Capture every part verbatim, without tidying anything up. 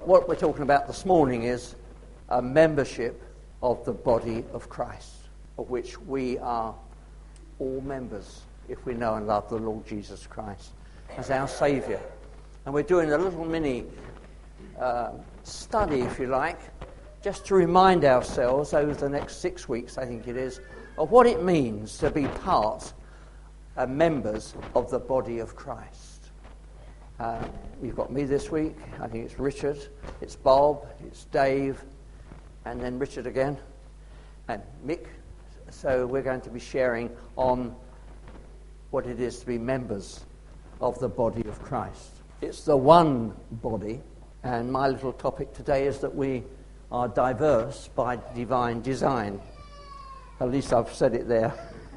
what we're talking about this morning is a membership of the body of Christ, of which we are all members if we know and love the Lord Jesus Christ as our Saviour. And we're doing a little mini uh, study, if you like, just to remind ourselves over the next six weeks, I think it is, of what it means to be part and uh, members of the body of Christ. Uh, you've got me this week, I think it's Richard, it's Bob, it's Dave, and then Richard again, and Mick. So we're going to be sharing on what it is to be members of the body of Christ. It's the one body, and my little topic today is that we are diverse by divine design. At least I've said it there.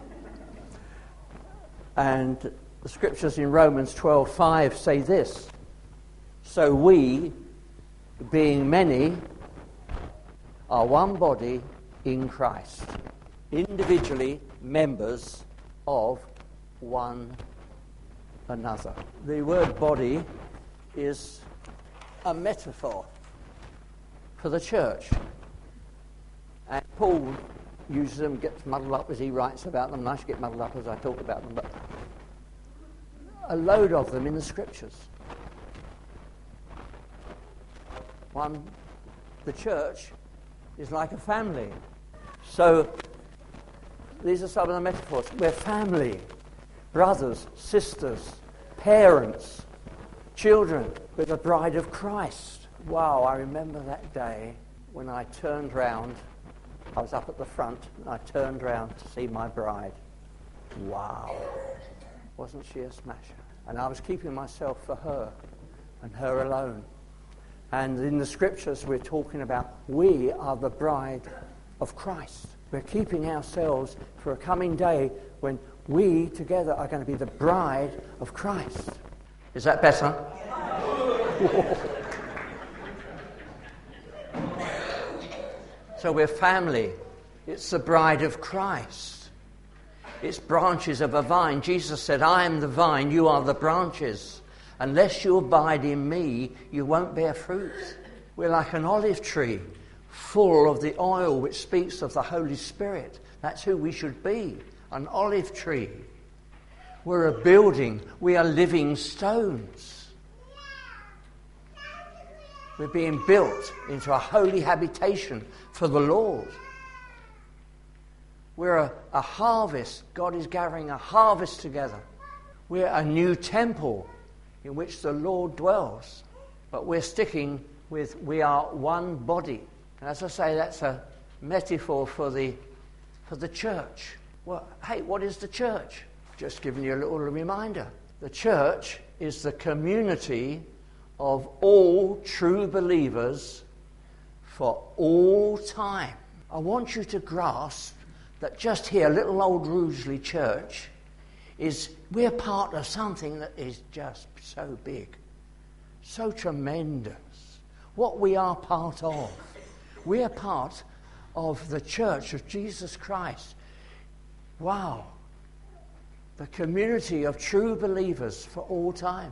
And the scriptures in Romans twelve five say this: so we, being many, are one body in Christ, individually members of one another. The word body is a metaphor for the church. And Paul uses them, gets muddled up as he writes about them, and I should get muddled up as I talk about them, but a load of them in the scriptures. One, the church is like a family. So these are some of the metaphors. We're family, brothers, sisters, parents, children. We're the bride of Christ. Wow, I remember that day when I turned round. I was up at the front, and I turned round to see my bride. Wow. Wasn't she a smasher? And I was keeping myself for her, and her alone. And in the scriptures we're talking about, we are the bride of Christ. We're keeping ourselves for a coming day when we together are going to be the bride of Christ. Is that better? So we're family. It's the bride of Christ. It's branches of a vine. Jesus said, I am the vine, you are the branches. Unless you abide in me, you won't bear fruit. We're like an olive tree, full of the oil which speaks of the Holy Spirit. That's who we should be, an olive tree. We're a building. We are living stones. We're being built into a holy habitation for the Lord. We're a, a harvest. God is gathering a harvest together. We're a new temple in which the Lord dwells. But we're sticking with we are one body. And as I say, that's a metaphor for the for the church. Well, hey, what is the church? Just giving you a little reminder. The church is the community of all true believers for all time. I want you to grasp that just here, little old Rugeley Church, is we're part of something that is just so big, so tremendous. What we are part of. We are part of the church of Jesus Christ. Wow. The community of true believers for all time.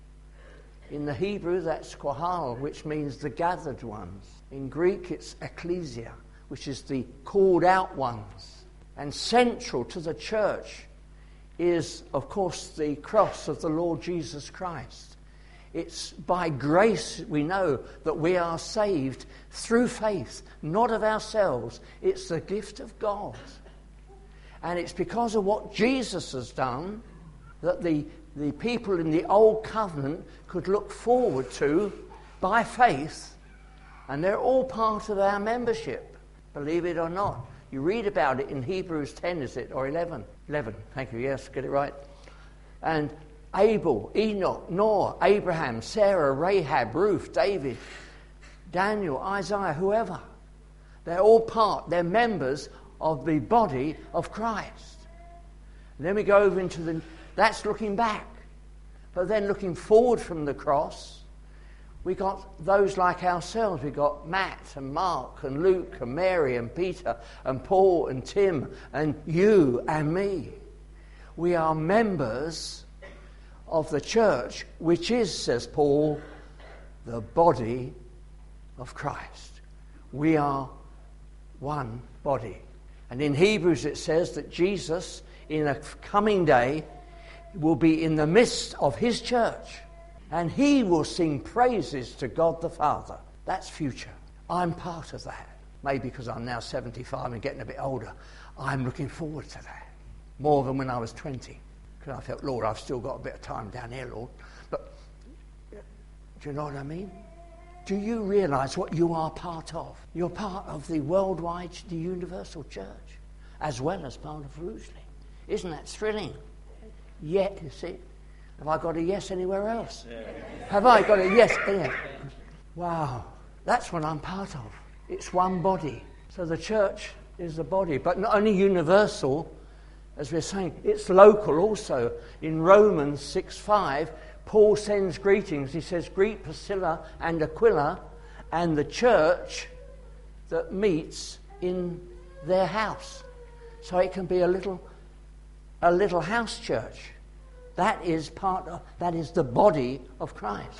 In the Hebrew, that's kohal, which means the gathered ones. In Greek, it's ecclesia, which is the called out ones. And central to the church is, of course, the cross of the Lord Jesus Christ. It's by grace we know that we are saved through faith, not of ourselves. It's the gift of God. And it's because of what Jesus has done that the, the people in the old covenant could look forward to by faith. And they're all part of our membership, believe it or not. You read about it in Hebrews ten, is it? Or eleven? eleven, thank you, yes, get it right. And Abel, Enoch, Noah, Abraham, Sarah, Rahab, Ruth, David, Daniel, Isaiah, whoever. They're all part, they're members of the body of Christ. And then we go over into the, that's looking back. But then looking forward from the cross, we got those like ourselves. We got Matt and Mark and Luke and Mary and Peter and Paul and Tim and you and me. We are members of the church, which is, says Paul, the body of Christ. We are one body. And in Hebrews it says that Jesus, in a coming day, will be in the midst of his church, and he will sing praises to God the Father. That's future. I'm part of that. Maybe because I'm now seventy-five and getting a bit older, I'm looking forward to that more than when I was twenty. Because I felt, Lord, I've still got a bit of time down here, Lord. But do you know what I mean? Do you realise what you are part of? You're part of the worldwide, the universal church, as well as part of Rugeley. Isn't that thrilling? Yet, you see, have I got a yes anywhere else? Yeah. Have I got a yes? Yeah. Wow, that's what I'm part of. It's one body. So the church is the body, but not only universal, as we're saying, it's local also. In Romans six five, Paul sends greetings. He says, greet Priscilla and Aquila and the church that meets in their house. So it can be a little a little house church. That is part of, that is the body of Christ.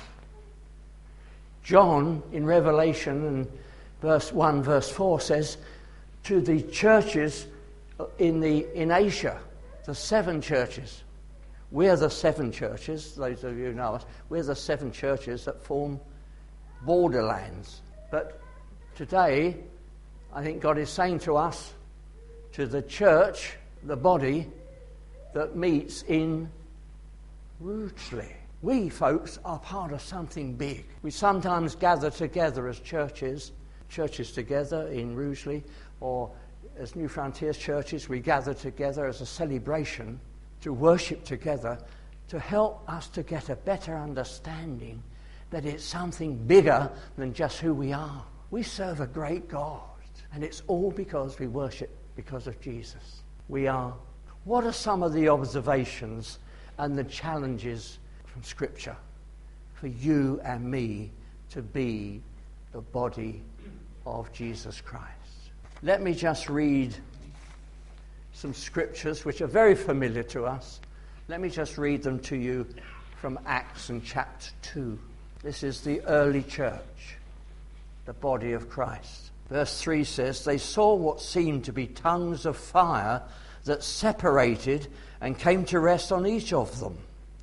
John in Revelation and verse one, verse four says to the churches in the in Asia, the seven churches. We're the seven churches, those of you who know us, we're the seven churches that form borderlands. But today, I think God is saying to us, to the church, the body, that meets in Rugeley. We, folks, are part of something big. We sometimes gather together as churches, churches together in Rugeley, or as New Frontiers churches, we gather together as a celebration to worship together, to help us to get a better understanding that it's something bigger than just who we are. We serve a great God, and it's all because we worship because of Jesus. We are. What are some of the observations and the challenges from Scripture for you and me to be the body of Jesus Christ? Let me just read some scriptures which are very familiar to us. Let me just read them to you from Acts and chapter two. This is the early church, the body of Christ. Verse three says, they saw what seemed to be tongues of fire that separated and came to rest on each of them.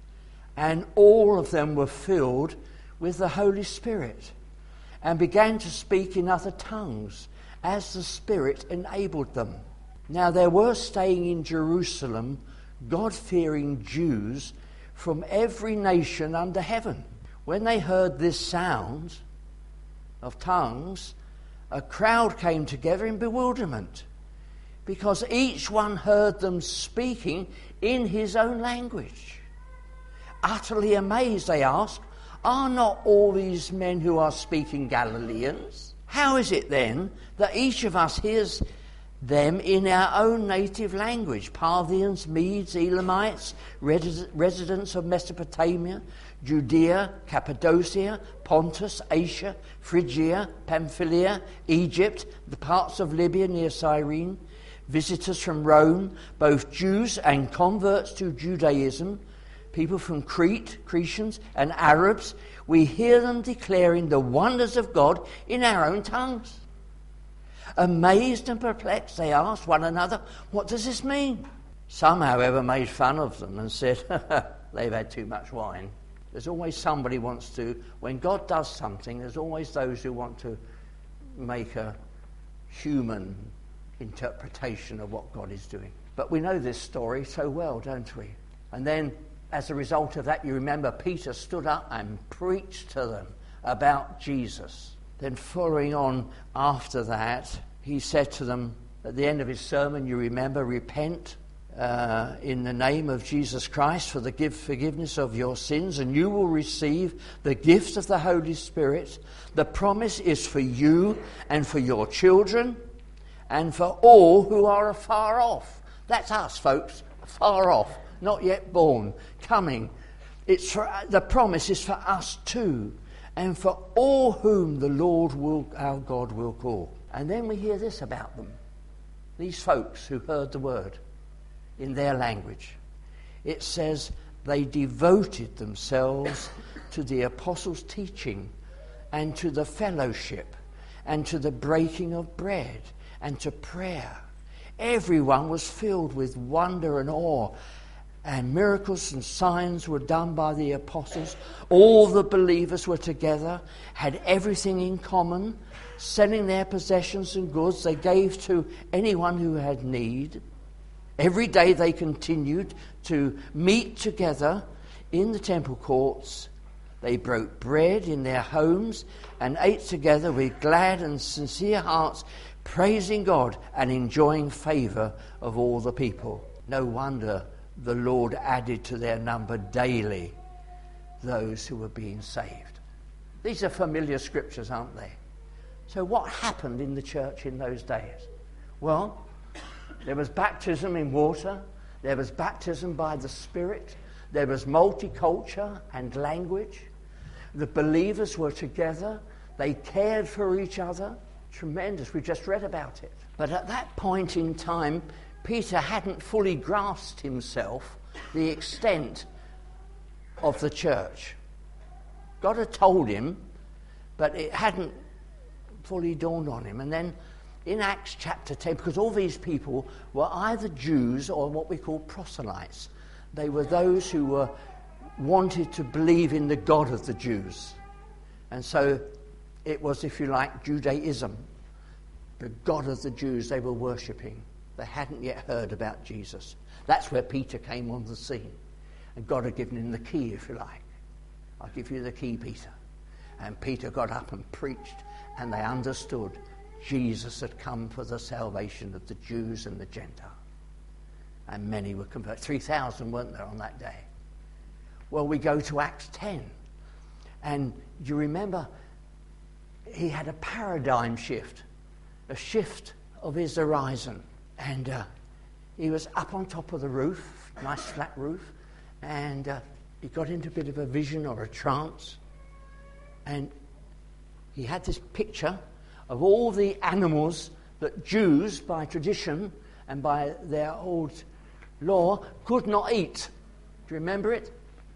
And all of them were filled with the Holy Spirit and began to speak in other tongues as the Spirit enabled them. Now there were staying in Jerusalem God-fearing Jews from every nation under heaven. When they heard this sound of tongues, a crowd came together in bewilderment, because each one heard them speaking in his own language. Utterly amazed, they asked, are not all these men who are speaking Galileans? How is it then that each of us hears them in our own native language? Parthians, Medes, Elamites, res- residents of Mesopotamia, Judea, Cappadocia, Pontus, Asia, Phrygia, Pamphylia, Egypt, the parts of Libya near Cyrene, visitors from Rome, both Jews and converts to Judaism, people from Crete, Cretians and Arabs, we hear them declaring the wonders of God in our own tongues. Amazed and perplexed, they asked one another, what does this mean? Some, however, made fun of them and said, they've had too much wine. There's always somebody wants to, when God does something, there's always those who want to make a human interpretation of what God is doing. But we know this story so well, don't we? And then, as a result of that, you remember Peter stood up and preached to them about Jesus. Then following on after that, he said to them, at the end of his sermon, you remember, repent uh, in the name of Jesus Christ for the give forgiveness of your sins, and you will receive the gift of the Holy Spirit. The promise is for you and for your children and for all who are afar off. That's us, folks, far off, not yet born, coming. It's for, the promise is for us too, and for all whom the Lord will, our God will call. And then we hear this about them, these folks who heard the word in their language. It says they devoted themselves to the apostles' teaching and to the fellowship, and to the breaking of bread, and to prayer. Everyone was filled with wonder and awe, and miracles and signs were done by the apostles. All the believers were together, had everything in common, selling their possessions and goods they gave to anyone who had need. Every day they continued to meet together in the temple courts. They broke bread in their homes and ate together with glad and sincere hearts, praising God and enjoying favour of all the people. No wonder the Lord added to their number daily those who were being saved. These are familiar scriptures, aren't they? So what happened in the church in those days? Well, there was baptism in water, there was baptism by the Spirit, there was multicultural and language. The believers were together, they cared for each other. Tremendous, we just read about it. But at that point in time, Peter hadn't fully grasped himself the extent of the church. God had told him, but it hadn't fully dawned on him. And then in Acts chapter ten, because all these people were either Jews or what we call proselytes. They were those who were wanted to believe in the God of the Jews. And so it was, if you like, Judaism. The God of the Jews they were worshipping. They hadn't yet heard about Jesus. That's where Peter came on the scene. And God had given him the key, if you like. I'll give you the key, Peter. And Peter got up and preached, and they understood Jesus had come for the salvation of the Jews and the Gentiles. And many were converted. three thousand weren't there on that day? Well, we go to Acts ten. And you remember, he had a paradigm shift, a shift of his horizon. And uh, he was up on top of the roof, nice flat roof, and uh, he got into a bit of a vision or a trance. And he had this picture of all the animals that Jews, by tradition and by their old law, could not eat. Do you remember it?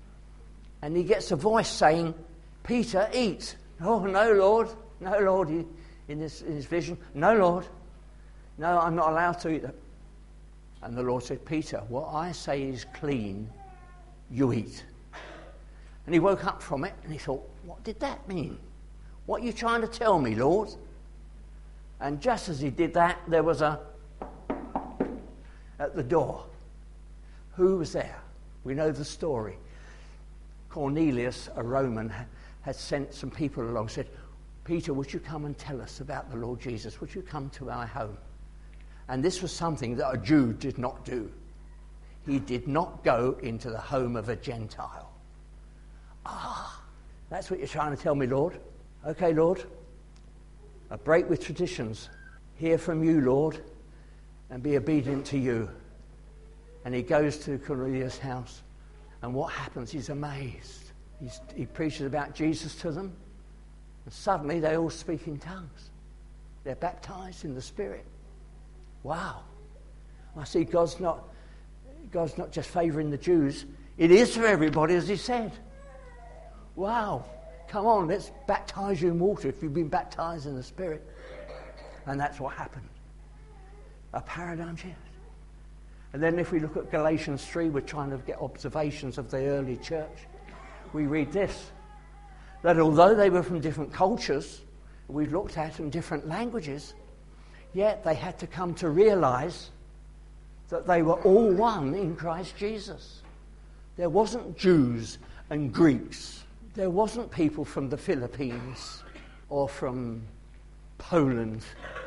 And he gets a voice saying, Peter, eat. Oh, no, Lord. No, Lord, he, in, this, in his vision. No, Lord. No, I'm not allowed to eat that. And the Lord said, Peter, what I say is clean, you eat. And he woke up from it and he thought, what did that mean? What are you trying to tell me, Lord? And just as he did that, there was a at the door. Who was there? We know the story. Cornelius, a Roman, had sent some people along, said, Peter, would you come and tell us about the Lord Jesus? Would you come to our home? And this was something that a Jew did not do. He did not go into the home of a Gentile. Ah, that's what you're trying to tell me, Lord. Okay, Lord. I break with traditions. Hear from you, Lord, and be obedient to you. And he goes to Cornelius' house. And what happens? He's amazed. He's, he preaches about Jesus to them. And suddenly they all speak in tongues. They're baptized in the Spirit. Wow. I see God's not, God's not just favouring the Jews. It is for everybody, as he said. Wow. Come on, let's baptize you in water if you've been baptized in the Spirit. And that's what happened. A paradigm shift. And then if we look at Galatians three, we're trying to get observations of the early church. We read this, that although they were from different cultures, we've looked at in different languages, yet they had to come to realize that they were all one in Christ Jesus. There wasn't Jews and Greeks. There wasn't people from the Philippines or from Poland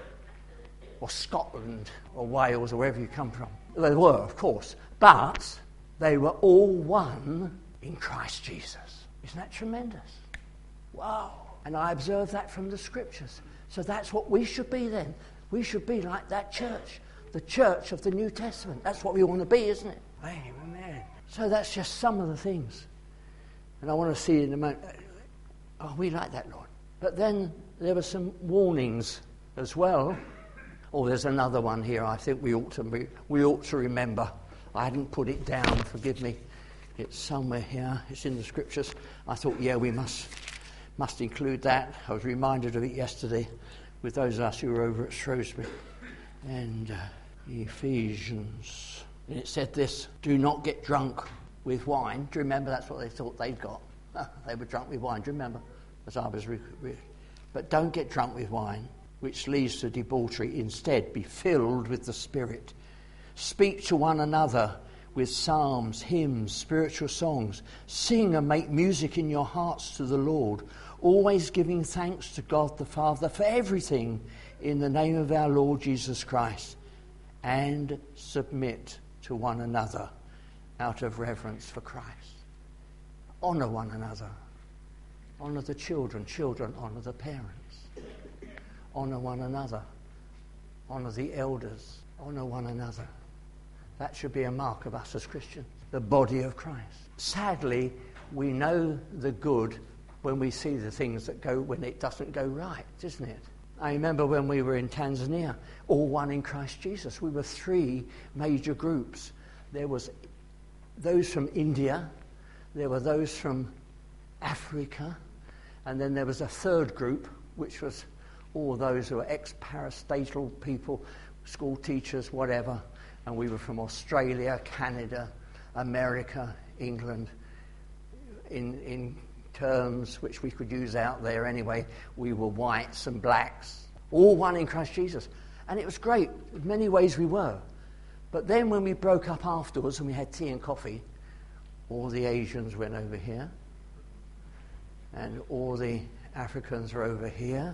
or Scotland or Wales or wherever you come from. They were, of course, but they were all one in Christ Jesus. Isn't that tremendous? Wow. And I observe that from the scriptures. So that's what we should be then. We should be like that church, the church of the New Testament. That's what we want to be, isn't it? Amen. So that's just some of the things. And I want to see in a moment, oh, we like that, Lord. But then there were some warnings as well. Oh, there's another one here I think we ought to be, we ought to remember. I hadn't put it down, forgive me. It's somewhere here. It's in the scriptures. I thought, yeah, we must Must include that. I was reminded of it yesterday with those of us who were over at Shrewsbury. And uh, Ephesians. And it said this, do not get drunk with wine. Do you remember that's what they thought they'd got? They were drunk with wine. Do you remember? As I was re- re- but don't get drunk with wine, which leads to debauchery. Instead, be filled with the Spirit. Speak to one another with psalms, hymns, spiritual songs. Sing and make music in your hearts to the Lord, always giving thanks to God the Father for everything in the name of our Lord Jesus Christ, and submit to one another out of reverence for Christ. Honour one another. Honour the children. Children, honour the parents. Honour one another. Honour the elders. Honour one another. That should be a mark of us as Christians, the body of Christ. Sadly, we know the good when we see the things that go, when it doesn't go right, isn't it? I remember when we were in Tanzania, all one in Christ Jesus. We were three major groups. There was those from India, there were those from Africa, and then there was a third group, which was all those who were ex-parastatal people, school teachers, whatever. And we were from Australia, Canada, America, England. In, in terms which we could use out there anyway, we were whites and blacks, all one in Christ Jesus. And it was great. In many ways we were. But then when we broke up afterwards and we had tea and coffee, all the Asians went over here, and all the Africans were over here,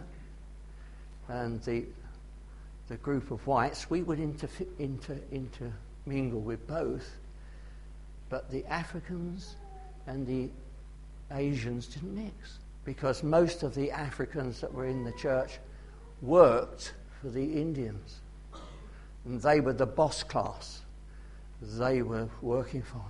and the the group of whites, we would inter, inter, intermingle with both, but the Africans and the Asians didn't mix, because most of the Africans that were in the church worked for the Indians, and they were the boss class. They were working for them.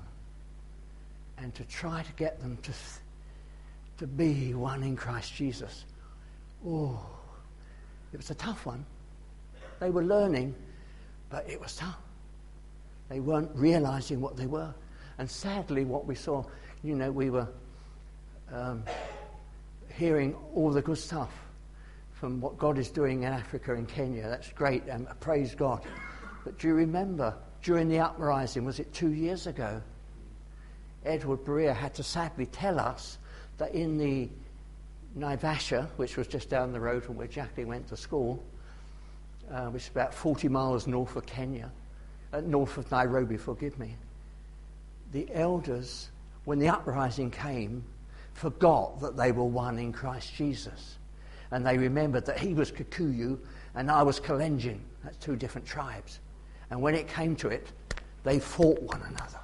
And to try to get them to to be one in Christ Jesus, oh, it was a tough one. They were learning, but it was tough. They weren't realizing what they were. And sadly, what we saw, you know, we were um, hearing all the good stuff from what God is doing in Africa and Kenya. That's great, and praise God. But do you remember, during the uprising, was it two years ago, Edward Berea had to sadly tell us that in the Naivasha, which was just down the road from where Jacqueline went to school, uh, which is about forty miles north of Kenya, uh, north of Nairobi, forgive me, the elders, when the uprising came, forgot that they were one in Christ Jesus. And they remembered that he was Kikuyu and I was Kalenjin. That's two different tribes. And when it came to it, they fought one another.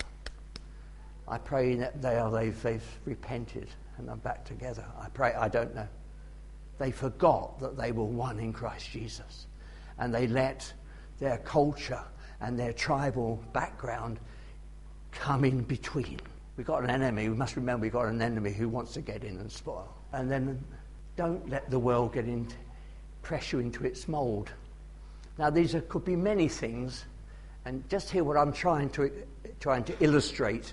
I pray that they are, they've, they've repented and are back together. I pray, I don't know. They forgot that they were one in Christ Jesus. And they let their culture and their tribal background come in between. We've got an enemy. We must remember we've got an enemy who wants to get in and spoil. And then don't let the world get in, press you into its mould. Now, these are, could be many things, and just hear what I'm trying to trying to illustrate.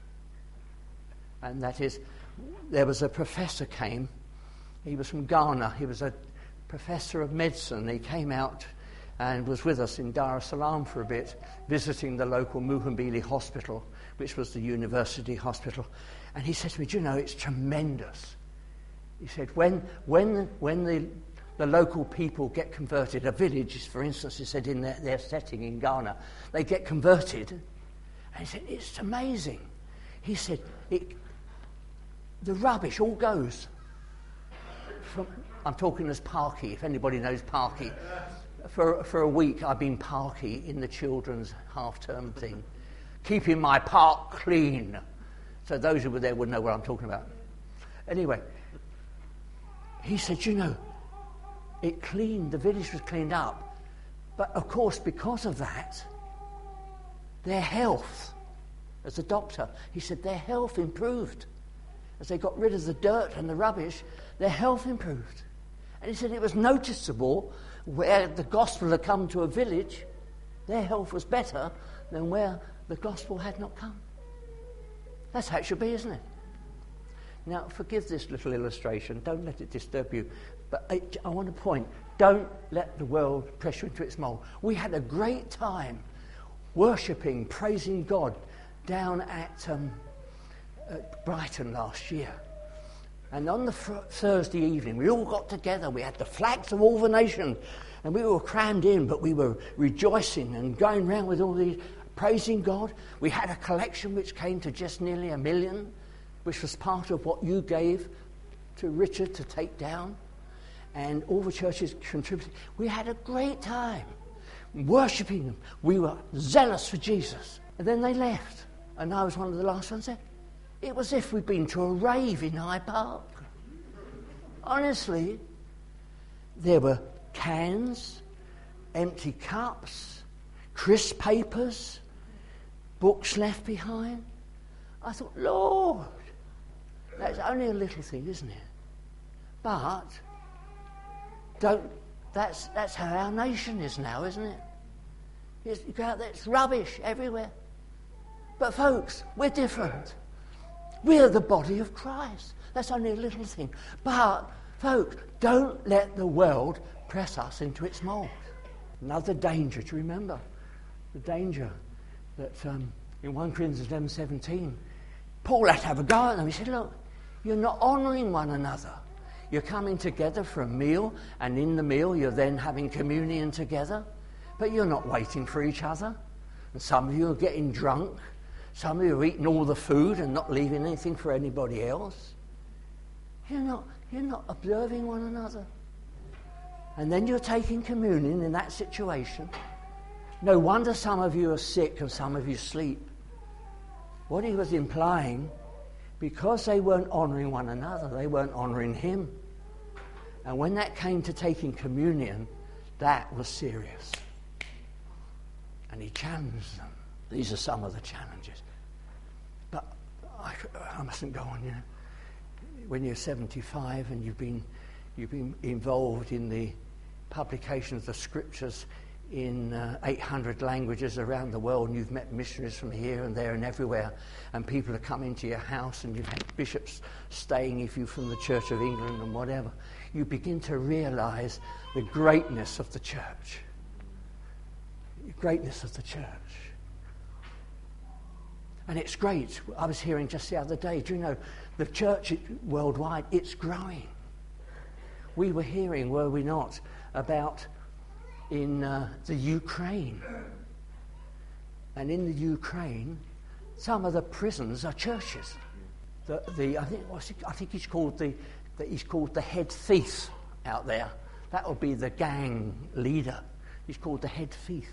And that is, there was a professor came. He was from Ghana. He was a professor of medicine. He came out and was with us in Dar es Salaam for a bit, visiting the local Muhimbili hospital, which was the university hospital. And he said to me, do you know, it's tremendous. He said, when when when the the local people get converted, a village, for instance, he said, in their, their setting in Ghana, they get converted. And he said, it's amazing. He said, it, the rubbish all goes. From, I'm talking as Parky, if anybody knows Parky. For, for a week, I've been Parky in the children's half-term thing, keeping my park clean. So those who were there would know what I'm talking about. Anyway, he said, you know, it cleaned, the village was cleaned up. But of course, because of that, their health, as a doctor, he said their health improved. As they got rid of the dirt and the rubbish, their health improved. And he said it was noticeable where the gospel had come to a village, their health was better than where the gospel had not come. That's how it should be, isn't it? Now, forgive this little illustration. Don't let it disturb you. But I, I want to point, don't let the world press you into its mould. We had a great time worshipping, praising God down at, um, at Brighton last year. And on the fr- Thursday evening, we all got together. We had the flags of all the nations. And we were crammed in, but we were rejoicing and going around with all these, praising God. We had a collection which came to just nearly a million, which was part of what you gave to Richard to take down. And all the churches contributed. We had a great time worshipping them. We were zealous for Jesus. And then they left. And I was one of the last ones there. It was as if we'd been to a rave in Hyde Park. Honestly, there were cans, empty cups, crisp papers, books left behind. I thought, Lord, that's only a little thing, isn't it? But don't. That's that's how our nation is now, isn't it? It's, you go out there, it's rubbish everywhere. But folks, we're different. We're the body of Christ. That's only a little thing. But folks, don't let the world press us into its mould. Another danger to remember. The danger that um, in First Corinthians eleven seventeen, Paul had to have a go at them. He said, look, you're not honouring one another. You're coming together for a meal, and in the meal you're then having communion together, but you're not waiting for each other. And some of you are getting drunk. Some of you are eating all the food and not leaving anything for anybody else. You're not, you're not observing one another. And then you're taking communion in that situation. No wonder some of you are sick and some of you sleep. What he was implying, because they weren't honouring one another, they weren't honouring him. And when that came to taking communion, that was serious. And he challenged them. These are some of the challenges. But I, I mustn't go on, you know. When you're seventy-five and you've been you've been involved in the publication of the scriptures in uh, eight hundred languages around the world, and you've met missionaries from here and there and everywhere, and people have come into your house, and you've had bishops staying with you from the Church of England and whatever, you begin to realise the greatness of the church. The greatness of the church. And it's great. I was hearing just the other day, do you know, the church worldwide, it's growing. We were hearing, were we not, about in uh, the Ukraine. And in the Ukraine, some of the prisons are churches. The, the I think what's it, I think he's called the, the he's called the head thief out there. That will be the gang leader. He's called the head thief.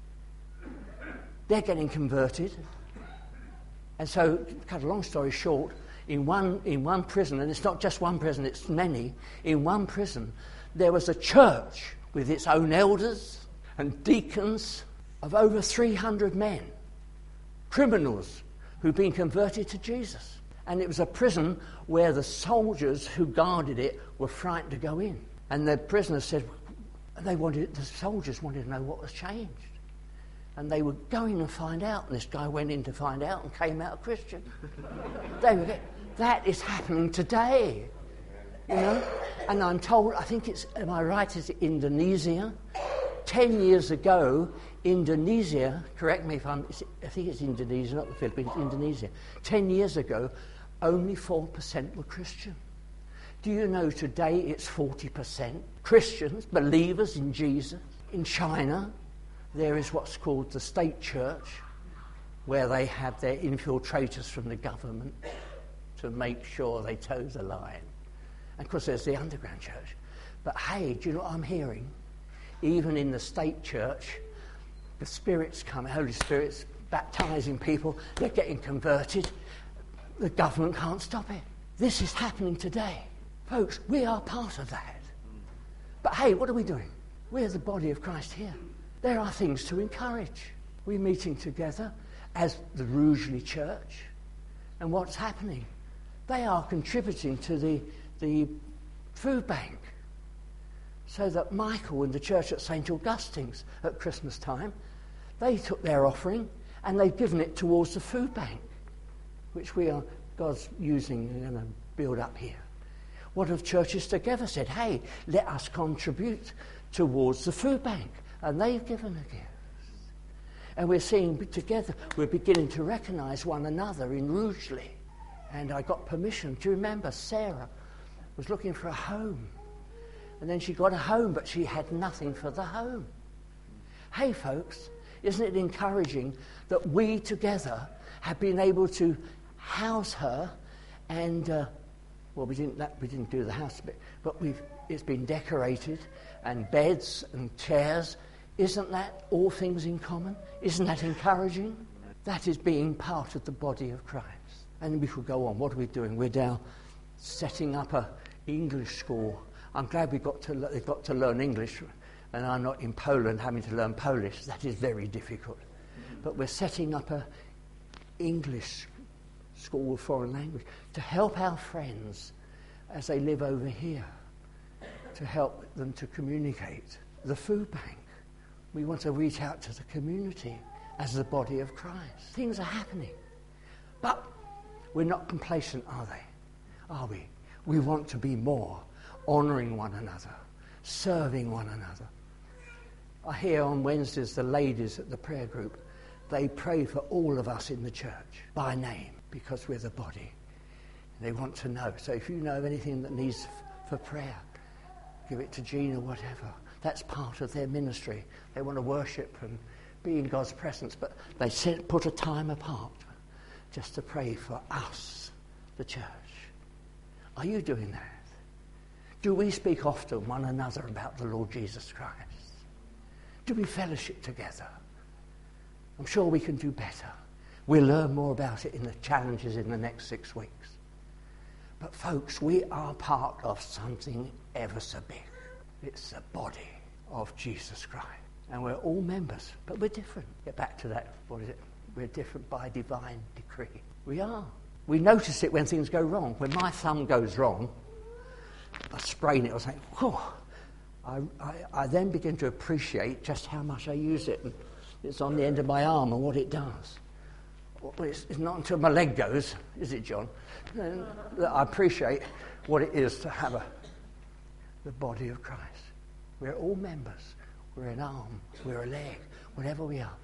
They're getting converted. And so, to cut a long story short, in one in one prison, and it's not just one prison, it's many, in one prison, there was a church with its own elders and deacons of over three hundred men, criminals who'd been converted to Jesus. And it was a prison where the soldiers who guarded it were frightened to go in. And the prisoners said, they wanted, the soldiers wanted to know what was changed. And they were going to find out, and this guy went in to find out and came out a Christian. they were, that is happening today, you know. And I'm told, I think it's, am I right, it's Indonesia? Ten years ago, Indonesia, correct me if I'm, I think it's Indonesia, not the Philippines, Indonesia. Ten years ago, only four percent were Christian. Do you know today it's forty percent Christians, believers in Jesus? In China, there is what's called the state church, where they have their infiltrators from the government to make sure they toe the line. And of course there's the underground church. But hey, do you know what I'm hearing? Even in the state church, the Spirit's coming, Holy Spirit's baptising people, they're getting converted. The government can't stop it. This is happening today. Folks, we are part of that. But hey, what are we doing? We're the body of Christ here. There are things to encourage. We're meeting together as the Rugeley Church. And what's happening? They are contributing to the, the food bank. So that Michael and the church at Saint Augustine's at Christmas time, they took their offering and they've given it towards the food bank, which we are, God's using in a build up here? What have churches together said? Hey, let us contribute towards the food bank. And they've given a gift. And we're seeing together, we're beginning to recognise one another in Rugeley. And I got permission. Do you remember Sarah was looking for a home? And then she got a home, but she had nothing for the home. Hey, folks, isn't it encouraging that we together have been able to house her and, uh, well, we didn't, that, we didn't do the house bit, but we've, it's been decorated and beds and chairs. Isn't that all things in common? Isn't that encouraging? That is being part of the body of Christ. And we could go on. What are we doing? We're now setting up a English school. I'm glad we got to they got to learn English, and I'm not in Poland having to learn Polish. That is very difficult. But we're setting up a English school of foreign language to help our friends as they live over here, to help them to communicate. The food bank. We want to reach out to the community as the body of Christ. Things are happening. But we're not complacent, are they? Are we? We want to be more, honouring one another, serving one another. I hear on Wednesdays the ladies at the prayer group, they pray for all of us in the church by name because we're the body. They want to know. So if you know of anything that needs f- for prayer, give it to Jean or whatever. That's part of their ministry. They want to worship and be in God's presence, but they set, put a time apart just to pray for us, the church. Are you doing that? Do we speak often one another about the Lord Jesus Christ? Do we fellowship together? I'm sure we can do better. We'll learn more about it in the challenges in the next six weeks. But folks, we are part of something ever so big. It's the body of Jesus Christ. And we're all members, but we're different. Get back to that. What is it? We're different by divine decree. We are. We notice it when things go wrong. When my thumb goes wrong, I sprain it or something. Whew, I, I, I then begin to appreciate just how much I use it. And it's on the end of my arm and what it does. Well, it's, it's not until my leg goes, is it, John, that I appreciate what it is to have a, the body of Christ. We're all members. We're an arm. We're a leg. Whatever we are.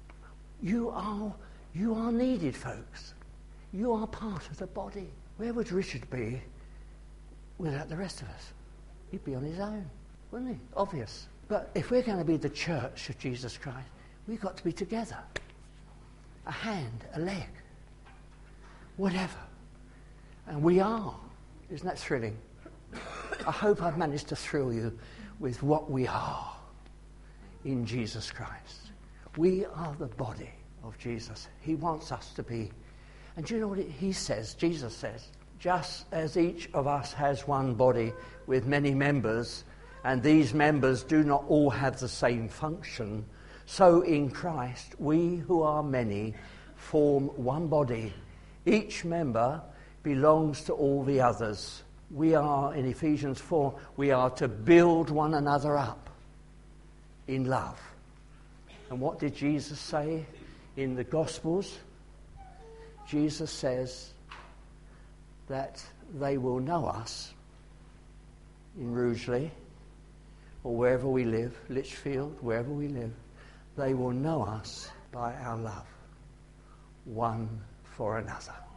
You are, you are needed, folks. You are part of the body. Where would Richard be without the rest of us? He'd be on his own, wouldn't he? Obvious. But if we're going to be the church of Jesus Christ, we've got to be together. A hand, a leg, whatever. And we are. Isn't that thrilling? I hope I've managed to thrill you with what we are in Jesus Christ. We are the body of Jesus. He wants us to be. And do you know what it, he says? Jesus says, just as each of us has one body with many members, and these members do not all have the same function, so in Christ, we who are many form one body. Each member belongs to all the others. We are, in Ephesians four, we are to build one another up in love. And what did Jesus say in the Gospels? Jesus says that they will know us in Rugeley or wherever we live, Lichfield, wherever we live. They will know us by our love, one for another.